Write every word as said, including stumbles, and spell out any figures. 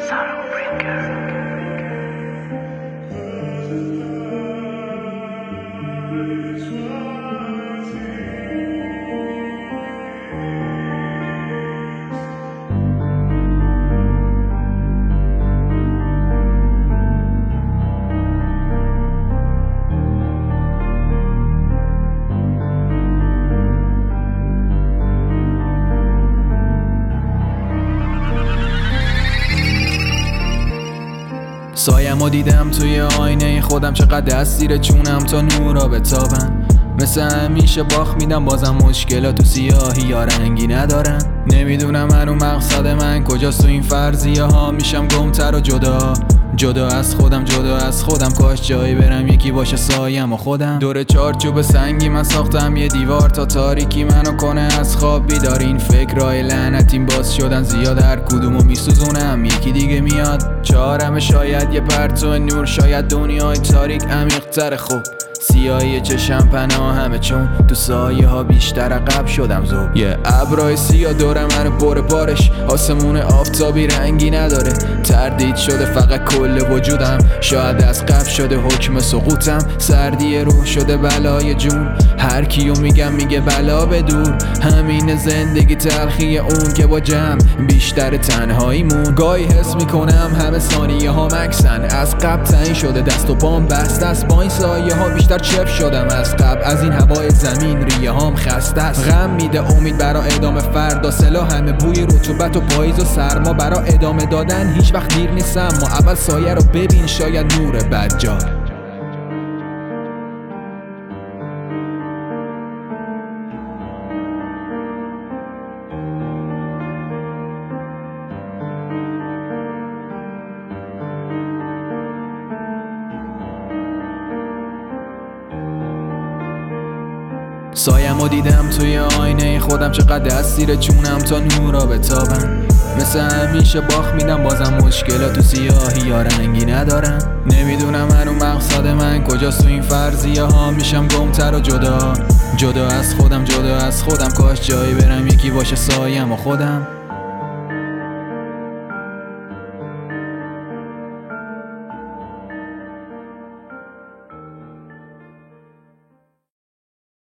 سایه‌مو دیدم توی آینه خودم، چقدر از زیر چونم تا نورا بتابن. مثل همیشه باخت میدم، بازم مشکلات تو سیاهی یا رنگی ندارن. نمیدونم هنو مقصد من کجاست تو این فرضیه ها، میشم گمتر و جدا جدا از خودم جدا از خودم. کاش جایی برم یکی باشه سایم و خودم. دور چارچوب سنگی من ساختم یه دیوار تا تاریکی منو کنه از خواب بیدار. این فکرای لعنتیم باز شدن زیاد، هر کدومو میسوزونم یکی دیگه میاد. چهارم شاید یه پرتو نور، شاید دنیای تاریک عمیق تر. خوب سیاهی چشم پناه همه، چون تو سایه ها بیشتر عقب شدم زوب. یه ابرای سیاه دورم منو بره بارش، آسمون آفتابی رنگی نداره. تردید شده فقط کل وجودم، شاید از قبل شده حکم سقوطم. سردی روح شده بلای جون، هر کیو میگم میگه بلا به دور. همین زندگی تلخی اون که با جمع بیشتر تنهاییمون. گاهی حس میکنم همه ثانیه ها مکسن، از قبل تعیین شده دست و پام بست است. با این سایه ها بیشتر چپ شدم از قبل، از این هوای زمین ریه هام خسته است. غم میده امید برا ادامه فردا، سلاح همه بوی رطوبت و پاییز و سرما. برا ادامه دادن هیچ وقت دیر نیست، اما اول سایه رو ببین شاید نور بدجا. سایه‌مو دیدم توی آینه خودم، چقدر از زیر چونم تا نورا بتابن. مثل همیشه باخت میدم، بازم مشکلات تو سیاهی یا رنگی ندارن. نمیدونم هنو مقصد من کجاست تو این فرضیه ها، میشم گمتر و جدا جدا از خودم جدا از خودم. کاش جایی برم یکی باشه سایم و خودم.